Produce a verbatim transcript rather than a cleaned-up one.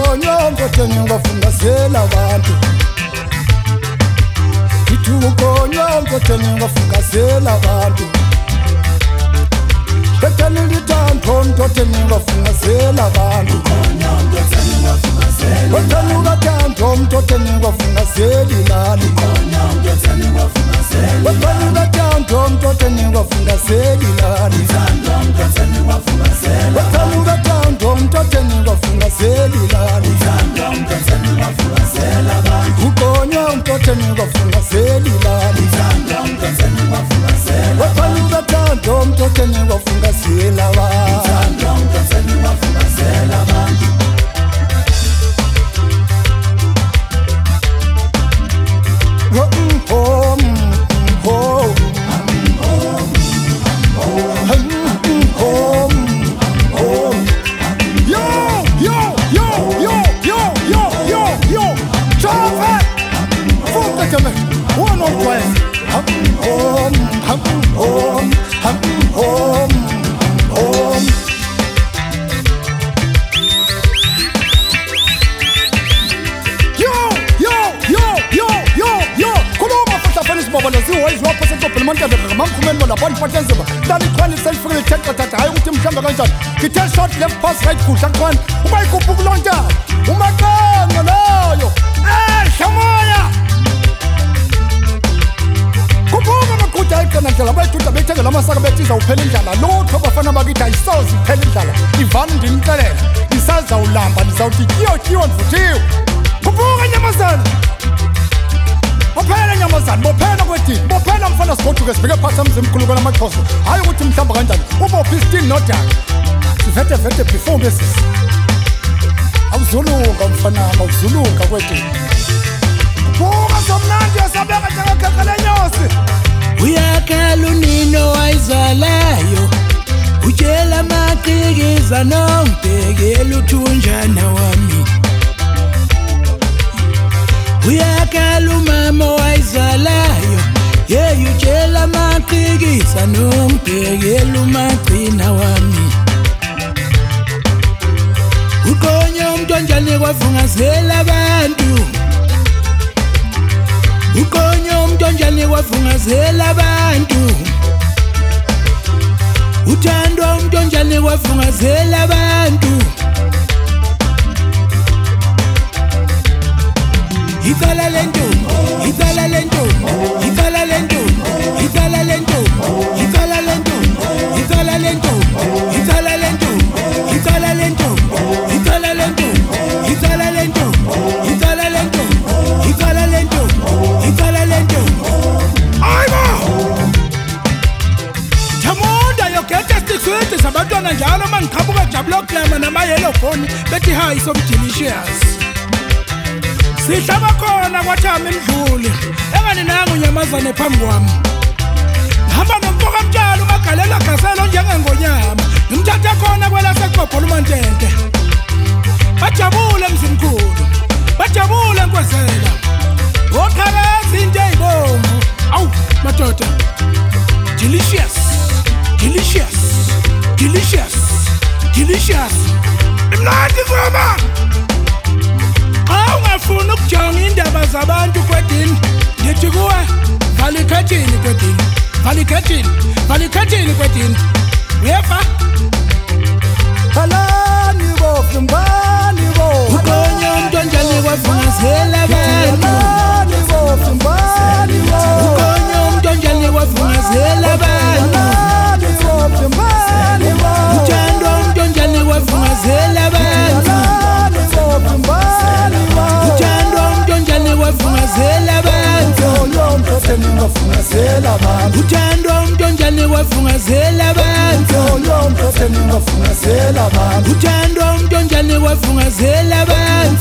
ukonyongo teni wafungazela abantu Itu ukonyongo teni wafungazela abantu Betani litando ndo teni wafungazela abantu Betani litando ndo teni wafungazela lani Betani litando ndo teni wafungazela lani Betani litando ndo teni wafungazela lani Ukonyongo teni wafungazela lani Betani litando ndo teni wafungazela lani One on twice. Home, home, home, home, home. Yo, yo, yo, yo, yo, yo. Kuloma futa feliz baba na ziwa hizo hapo sasa implementa de mamkumen wala bani patenza ba. Dali kwani self free check tata hayo kuti mshamba kanjani. Kita short left pass right ku shakwan. Umai kupulonja. Umakanga nayo. Eh, shamoya. Kubuka makuta ikana njala bayi tuta bethenga lamasaka bethiza uphela indlala lutho bafana bakithi ayisozi iphela indlala ivana ndinixelela isaza ulamba ndizawuthi kiyo kiyo ndivuthiwe kubuka nyamazana bophela nyamazana bophela kwethini bophela mfana sigoduke sibheke phasi amzimkhulu kwalamaxhosa hayi ukuthi mhlamba kanjani ubophi isitini nodaka sivete vete before besisi awuzulunga mfana awuzulunga kwethini kubuka somnandi yasabeka njengakhekhele nyosi Uyakhala unino wayizalayo Utshela maqikiza nombhekela uthunjana wami Uyakhala umama wayizalayo Hey utshela maqikiza nombhekela umagcina wami Uqonye umuntu onjani kwavungazela abantu Uqonye umuntu onjani kwavungazela abantu Uthandwa umuntu onjani kwavungazela abantu Icala lentombi icala lentombi icala lentombi icala lentombi icala lentombi icala lentombi icala lentombi icala lentombi icala lentombi icala lentombi icala lentombi icala lentombi icala lentombi Aywa Tamonda yokhetha sticks sabantwana njalo mangiqhamuka jabula klama nama yellow phone bethi hi so delicious Sihlaba khona kwathami imdluli engani nangu nyamazane phambi kwami Hamba nomfoka mtshalo magalela gaselo njengengonyama ngimthathe khona kwela seqopho lumantente Bajabule mzimkhulu bajabule nkwezela Oqhakazi into eyibomvu awu madoda Delicious delicious delicious delicious Imnandi ngoma Ungafuna ukujonga indaba zabantu kwedini ngithi kuwe vala ikhathini kwedini vala ikhathini vala ikhathini kwedini uyeva Kalani bo fimbani bo Uqonye umuntu onjani kwavungazela abantu Kalani bo fimbani bo Uqonye umuntu onjani kwavungazela abantu Kalani bo fimbani bo Uthandwa umuntu onjani kwavungazela abantu Kalani bo fimbani Uthandwa umuntu onjani kwavungazela abantu Uthandwa umuntu onjani kwavungazela abantu Uthandwa umuntu onjani kwavungazela abantu